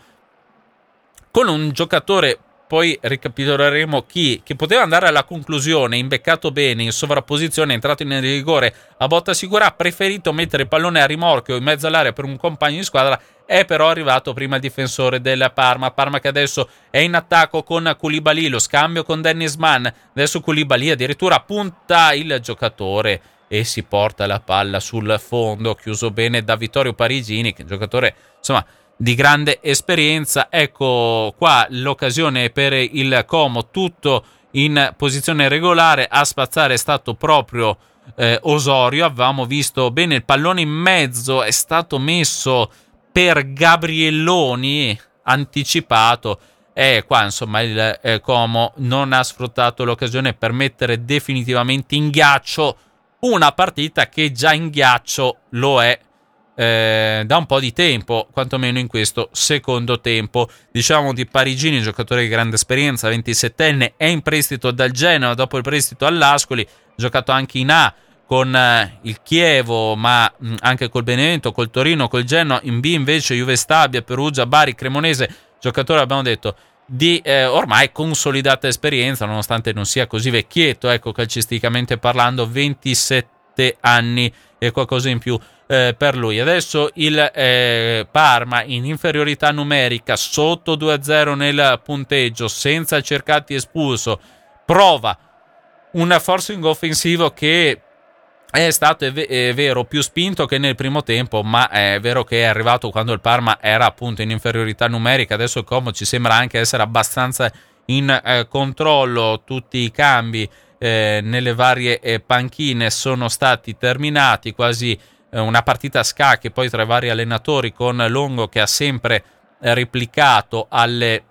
con un giocatore, poi ricapitoleremo chi, che poteva andare alla conclusione, imbeccato bene, in sovrapposizione, è entrato in rigore a botta sicura, ha preferito mettere il pallone a rimorchio in mezzo all'area per un compagno di squadra, è però arrivato prima il difensore del Parma che adesso è in attacco con Koulibaly, lo scambio con Dennis Mann, adesso Koulibaly addirittura punta il giocatore e si porta la palla sul fondo, chiuso bene da Vittorio Parigini, che è un giocatore insomma di grande esperienza. Ecco qua l'occasione per il Como, tutto in posizione regolare, a spazzare è stato proprio Osorio. Avevamo visto bene il pallone in mezzo, è stato messo per Gabrielloni, anticipato, e qua insomma il Como non ha sfruttato l'occasione per mettere definitivamente in ghiaccio una partita che già in ghiaccio lo è da un po' di tempo, quantomeno in questo secondo tempo. Diciamo di Parigini, giocatore di grande esperienza, 27enne, è in prestito dal Genoa dopo il prestito all'Ascoli, giocato anche in A con il Chievo, ma anche col Benevento, col Torino, col Genoa. In B invece Juve Stabia, Perugia, Bari, Cremonese, giocatore abbiamo detto di ormai consolidata esperienza, nonostante non sia così vecchietto, ecco, calcisticamente parlando, 27 anni e qualcosa in più per lui. Adesso il Parma in inferiorità numerica, sotto 2-0 nel punteggio, senza Cercati espulso, prova un forcing offensivo che è stato, è vero, più spinto che nel primo tempo, ma è vero che è arrivato quando il Parma era appunto in inferiorità numerica. Adesso il Como ci sembra anche essere abbastanza in controllo. Tutti i cambi nelle varie panchine sono stati terminati, quasi una partita a scacchi poi tra i vari allenatori, con Longo che ha sempre replicato alle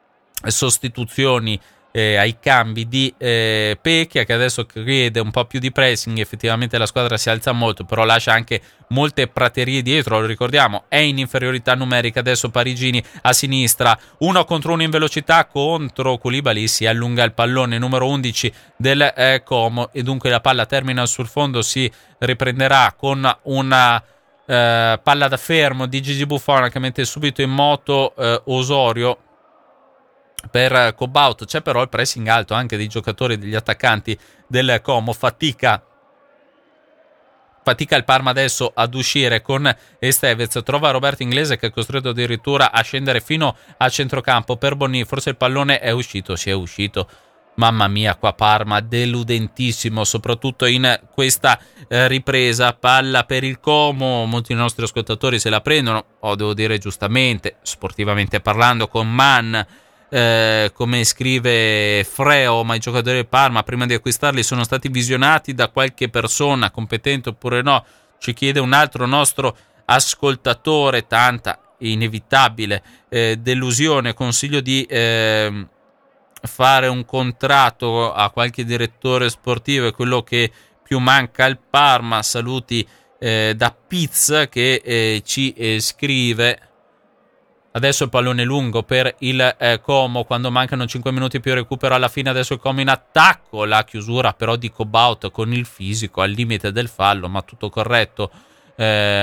sostituzioni, ai cambi di Pecchia, che adesso chiede un po' più di pressing. Effettivamente la squadra si alza molto, però lascia anche molte praterie dietro, lo ricordiamo, è in inferiorità numerica. Adesso Parigini a sinistra, 1 contro 1 in velocità contro Koulibaly, si allunga il pallone, numero 11 del Como, e dunque la palla termina sul fondo, si riprenderà con una palla da fermo di Gigi Buffon che mette subito in moto Osorio per Cobaut. C'è però il pressing alto anche dei giocatori, degli attaccanti del Como. Fatica il Parma adesso ad uscire con Estevez, trova Roberto Inglese che è costretto addirittura a scendere fino a centrocampo per Bonni, forse il pallone è uscito, si è uscito. Mamma mia, qua Parma deludentissimo, soprattutto in questa ripresa. Palla per il Como, molti dei nostri ascoltatori se la prendono, devo dire giustamente, sportivamente parlando, con Mann, come scrive Freo, ma i giocatori del Parma prima di acquistarli sono stati visionati da qualche persona competente oppure no, ci chiede un altro nostro ascoltatore. Tanta inevitabile delusione, consiglio di fare un contratto a qualche direttore sportivo, è quello che più manca al Parma. Saluti da Piz che ci scrive. Adesso il pallone lungo per il Como, quando mancano 5 minuti più recupero alla fine. Adesso il Como in attacco, la chiusura però di Cobaut con il fisico al limite del fallo, ma tutto corretto.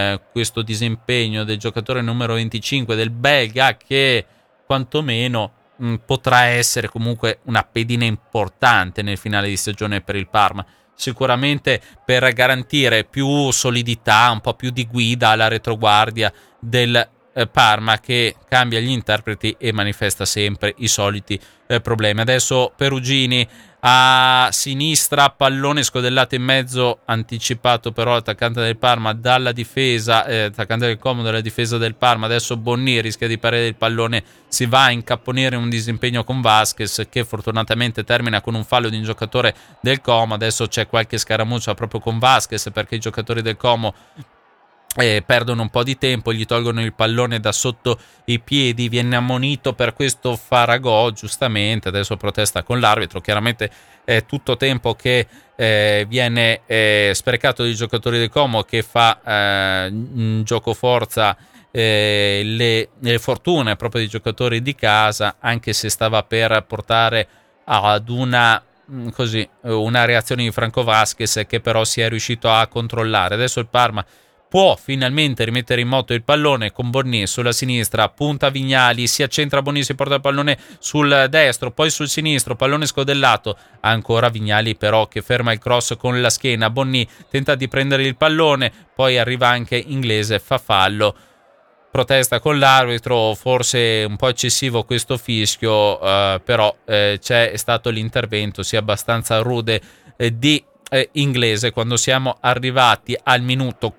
Questo disimpegno del giocatore numero 25 del belga, che quantomeno potrà essere comunque una pedina importante nel finale di stagione per il Parma, sicuramente per garantire più solidità, un po' più di guida alla retroguardia del Parma, che cambia gli interpreti e manifesta sempre i soliti problemi. Adesso Perugini a sinistra, pallone scodellato in mezzo, anticipato però l'attaccante del Parma dalla difesa, attaccante del Como dalla difesa del Parma. Adesso Bonni rischia di perdere il pallone, si va a incapponire un disimpegno con Vasquez, che fortunatamente termina con un fallo di un giocatore del Como. Adesso c'è qualche scaramuccia proprio con Vasquez, perché i giocatori del Como perdono un po' di tempo, gli tolgono il pallone da sotto i piedi, viene ammonito per questo Faragò, giustamente. Adesso protesta con l'arbitro, chiaramente è tutto tempo che viene sprecato dai giocatori del Como, che fa gioco forza le fortune proprio dei giocatori di casa, anche se stava per portare ad una reazione di Franco Vasquez, che però si è riuscito a controllare. Adesso il Parma può finalmente rimettere in moto il pallone con Bonni sulla sinistra, punta Vignali, si accentra Bonni, si porta il pallone sul destro, poi sul sinistro, pallone scodellato, ancora Vignali però che ferma il cross con la schiena. Bonni tenta di prendere il pallone, poi arriva anche Inglese, fa fallo, protesta con l'arbitro, forse un po' eccessivo questo fischio, però c'è stato l'intervento sia abbastanza rude di Inglese quando siamo arrivati al minuto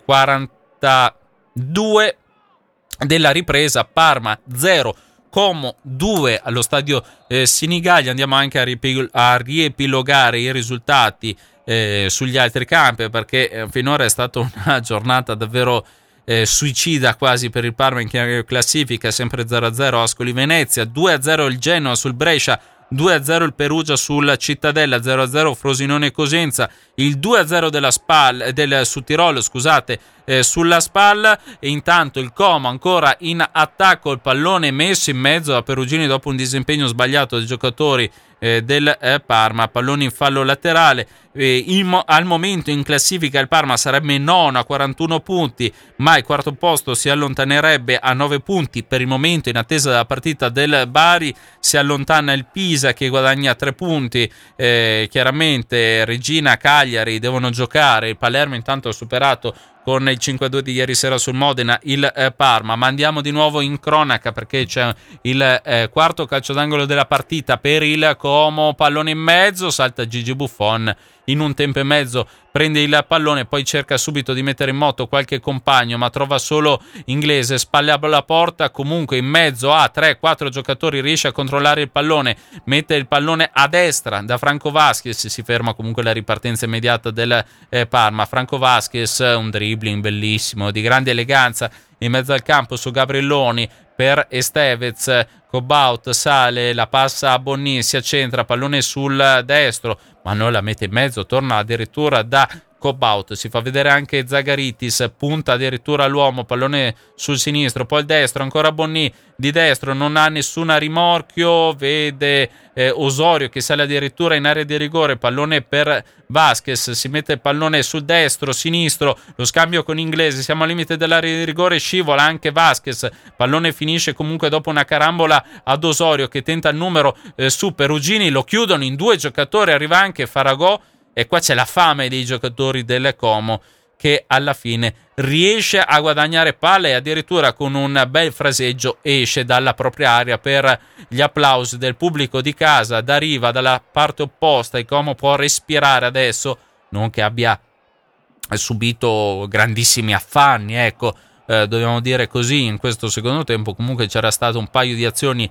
42 della ripresa. Parma 0, Como 2 allo stadio Sinigallia. Andiamo anche a riepilogare i risultati sugli altri campi, perché finora è stata una giornata davvero suicida quasi per il Parma in classifica. Sempre 0-0 Ascoli Venezia, 2-0 il Genoa sul Brescia, 2-0 il Perugia sul Cittadella, 0-0 Frosinone Cosenza, il 2-0 della Spal, del Sudtirolo, scusate, sulla Spal. E intanto il Como ancora in attacco, il pallone messo in mezzo a Perugini dopo un disimpegno sbagliato dei giocatori del Parma, pallone in fallo laterale. Al momento in classifica il Parma sarebbe nono a 41 punti, ma il quarto posto si allontanerebbe a 9 punti. Per il momento, in attesa della partita del Bari, si allontana il Pisa che guadagna 3 punti. Chiaramente Regina, Cagliari devono giocare, il Palermo intanto ha superato con il 5-2 di ieri sera sul Modena il Parma. Ma andiamo di nuovo in cronaca, perché c'è il quarto calcio d'angolo della partita per il Como, pallone in mezzo, salta Gigi Buffon in un tempo e mezzo, prende il pallone, poi cerca subito di mettere in moto qualche compagno, ma trova solo Inglese, spalle alla porta, comunque in mezzo a 3-4 giocatori riesce a controllare il pallone, mette il pallone a destra da Franco Vasquez, si ferma comunque la ripartenza immediata del Parma. Franco Vasquez, un dribbling bellissimo, di grande eleganza, in mezzo al campo su Gabrielloni per Estevez. Cobaut sale, la passa a Bonni, si accentra, pallone sul destro, ma non la mette in mezzo, torna addirittura da Cobaut, si fa vedere anche Zagaritis, punta addirittura l'uomo, pallone sul sinistro, poi il destro, ancora Bonni di destro, non ha nessuna rimorchio, vede Osorio che sale addirittura in area di rigore, pallone per Vasquez, si mette il pallone sul destro, sinistro, lo scambio con Inglese, siamo al limite dell'area di rigore, scivola anche Vasquez, pallone finisce comunque dopo una carambola ad Osorio che tenta il numero su Perugini, lo chiudono in 2 giocatori, arriva anche Faragò. E qua c'è la fame dei giocatori del Como, che alla fine riesce a guadagnare palle e addirittura con un bel fraseggio esce dalla propria area per gli applausi del pubblico di casa. Da riva, dalla parte opposta, il Como può respirare adesso, non che abbia subito grandissimi affanni, ecco. Dobbiamo dire così, in questo secondo tempo comunque c'era stato un paio di azioni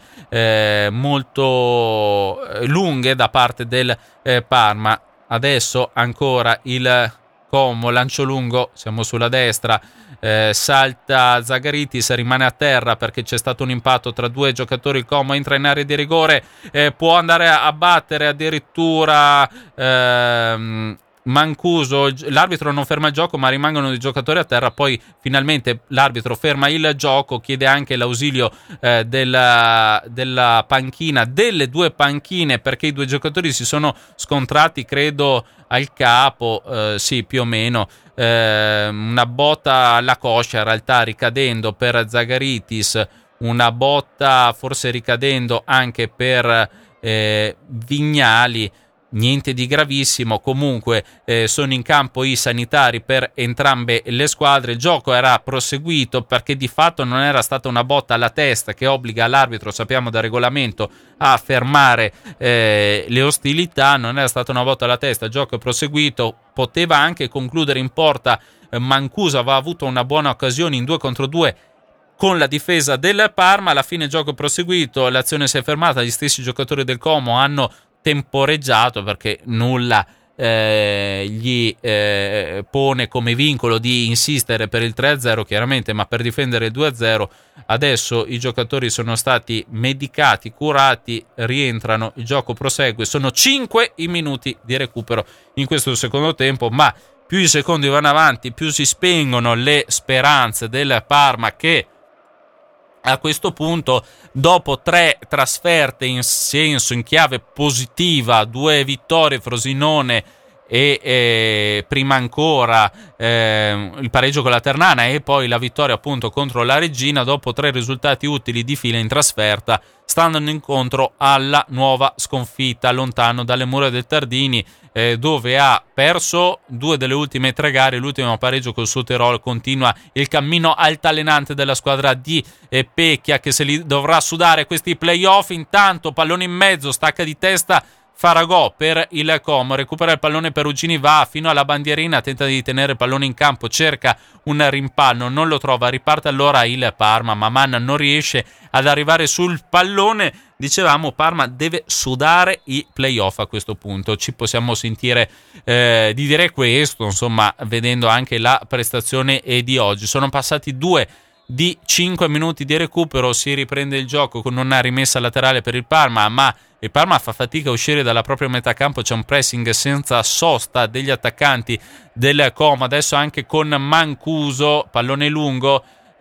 molto lunghe da parte del Parma. Adesso ancora il Como, lancio lungo, siamo sulla destra, salta Zagaritis, rimane a terra perché c'è stato un impatto tra 2 giocatori. Il Como entra in area di rigore, può andare a battere addirittura Mancuso, l'arbitro non ferma il gioco ma rimangono i giocatori a terra, poi finalmente l'arbitro ferma il gioco, chiede anche l'ausilio della panchina, delle 2 panchine, perché i 2 giocatori si sono scontrati credo al capo, sì più o meno, una botta alla coscia in realtà ricadendo per Zagaritis, una botta forse ricadendo anche per Vignali. Niente di gravissimo, comunque sono in campo i sanitari per entrambe le squadre. Il gioco era proseguito perché di fatto non era stata una botta alla testa che obbliga l'arbitro, sappiamo da regolamento, a fermare le ostilità. Non era stata una botta alla testa, il gioco è proseguito, poteva anche concludere in porta. Mancuso aveva avuto una buona occasione in 2 contro 2 con la difesa del Parma. Alla fine il gioco è proseguito, l'azione si è fermata, gli stessi giocatori del Como hanno temporeggiato perché nulla gli pone come vincolo di insistere per il 3-0 chiaramente, ma per difendere il 2-0 adesso i giocatori sono stati medicati, curati, rientrano, il gioco prosegue, sono 5 i minuti di recupero in questo secondo tempo, ma più i secondi vanno avanti più si spengono le speranze del Parma, che a questo punto, dopo 3 trasferte in chiave positiva, 2 vittorie Frosinone e prima ancora il pareggio con la Ternana e poi la vittoria appunto contro la Reggina, dopo 3 risultati utili di fila in trasferta, stanno incontro alla nuova sconfitta lontano dalle mura del Tardini, dove ha perso 2 delle ultime 3 gare. L'ultimo pareggio col Sotterol. Continua il cammino altalenante della squadra di Pecchia, che se li dovrà sudare questi playoff. Intanto pallone in mezzo, stacca di testa Faragò per il Como, recupera il pallone Perugini, va fino alla bandierina, tenta di tenere il pallone in campo, cerca un rimpallo, non lo trova, riparte allora il Parma, ma Mann non riesce ad arrivare sul pallone. Dicevamo, Parma deve sudare i playoff a questo punto, ci possiamo sentire di dire questo, insomma, vedendo anche la prestazione di oggi. Sono passati 2 di 5 minuti di recupero, si riprende il gioco con una rimessa laterale per il Parma, ma il Parma fa fatica a uscire dalla propria metà campo, c'è un pressing senza sosta degli attaccanti del Como, adesso anche con Mancuso, pallone lungo,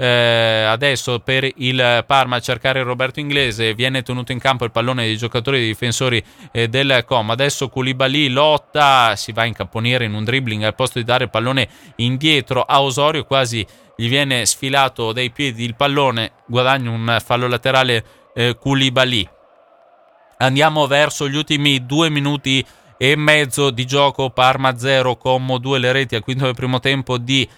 adesso per il Parma a cercare Roberto Inglese, viene tenuto in campo il pallone dei giocatori dei difensori del Como, adesso Koulibaly lotta, si va a incapponire in un dribbling al posto di dare il pallone indietro a Osorio, quasi gli viene sfilato dai piedi il pallone, guadagna un fallo laterale Koulibaly. Andiamo verso gli ultimi 2 minuti e mezzo di gioco, Parma 0, Como 2, le reti al quinto del primo tempo di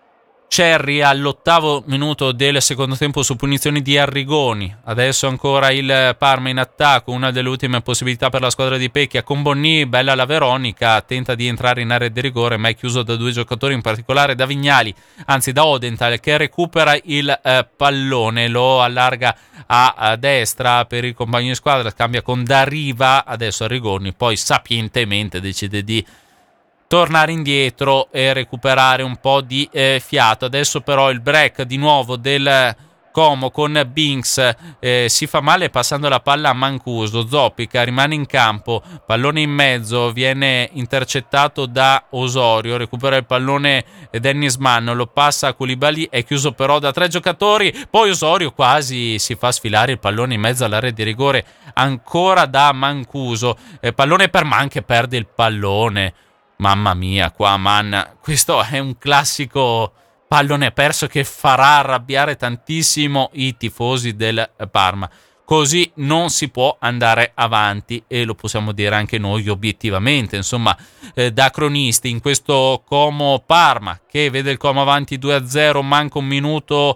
Cerri, all'8° minuto del secondo tempo su punizioni di Arrigoni. Adesso ancora il Parma in attacco, una delle ultime possibilità per la squadra di Pecchia con Bonni, bella la Veronica, tenta di entrare in area di rigore ma è chiuso da 2 giocatori, in particolare da Vignali, anzi da Odenthal, che recupera il pallone, lo allarga a destra per il compagno di squadra, cambia con Dariva, adesso Arrigoni poi sapientemente decide di tornare indietro e recuperare un po' di fiato. Adesso però il break di nuovo del Como con Binks, si fa male passando la palla a Mancuso, Zoppica rimane in campo, pallone in mezzo, viene intercettato da Osorio, recupera il pallone Dennis Mann, lo passa a Koulibaly, è chiuso però da 3 giocatori, poi Osorio quasi si fa sfilare il pallone in mezzo all'area di rigore ancora da Mancuso, pallone per Mann che perde il pallone. Mamma mia, qua Mann, questo è un classico pallone perso che farà arrabbiare tantissimo i tifosi del Parma. Così non si può andare avanti e lo possiamo dire anche noi obiettivamente, insomma, da cronisti in questo Como Parma che vede il Como avanti 2-0, manca un minuto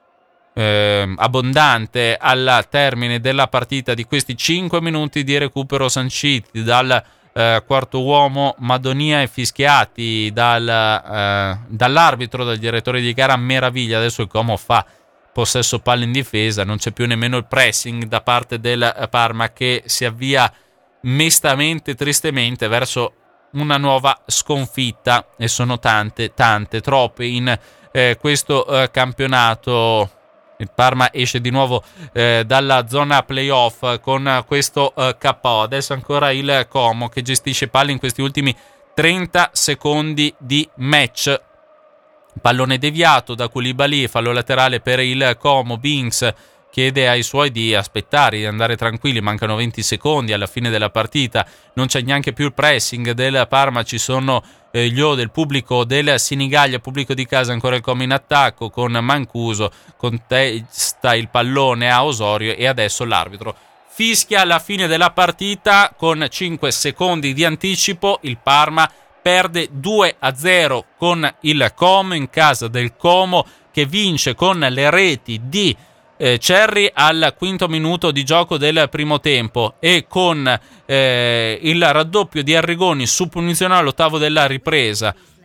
abbondante al termine della partita, di questi 5 minuti di recupero sanciti dal quarto uomo Madonia e fischiati dall'arbitro, dal direttore di gara. Meraviglia, adesso il Como fa possesso palla in difesa, non c'è più nemmeno il pressing da parte del Parma che si avvia mestamente, tristemente verso una nuova sconfitta, e sono tante, troppe in questo campionato. Il Parma esce di nuovo dalla zona playoff con questo KO. Adesso ancora il Como che gestisce palle in questi ultimi 30 secondi di match. Pallone deviato da Koulibaly, fallo laterale per il Como. Binks chiede ai suoi di aspettare, di andare tranquilli, mancano 20 secondi alla fine della partita, non c'è neanche più il pressing del Parma, ci sono gli O del pubblico del Sinigaglia, pubblico di casa ancora il Como in attacco con Mancuso, contesta il pallone a Osorio e adesso l'arbitro fischia alla fine della partita con 5 secondi di anticipo. Il Parma perde 2-0 con il Como in casa del Como, che vince con le reti di Cerri al quinto minuto di gioco del primo tempo e con il raddoppio di Arrigoni su punizione all'ottavo della ripresa